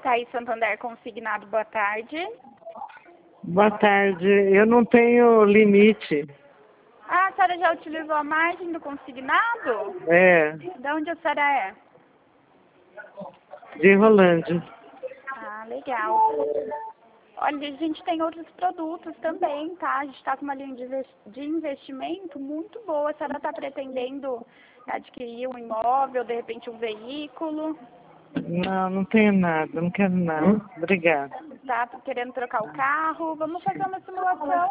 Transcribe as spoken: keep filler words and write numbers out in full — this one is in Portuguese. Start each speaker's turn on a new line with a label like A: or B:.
A: Thaís Santander Consignado, boa tarde.
B: Boa tarde. Eu não tenho limite.
A: Ah, a senhora já utilizou a margem do consignado?
B: É,
A: De onde a senhora é?
B: de Rolândia.
A: Ah, legal. Olha, a gente tem outros produtos também, tá? A gente está com uma linha de investi- de investimento muito boa. A senhora está pretendendo adquirir um imóvel, de repente um veículo?
B: Não, não tenho nada, não quero nada. Obrigada.
A: Tá querendo trocar o carro? Vamos fazer uma simulação.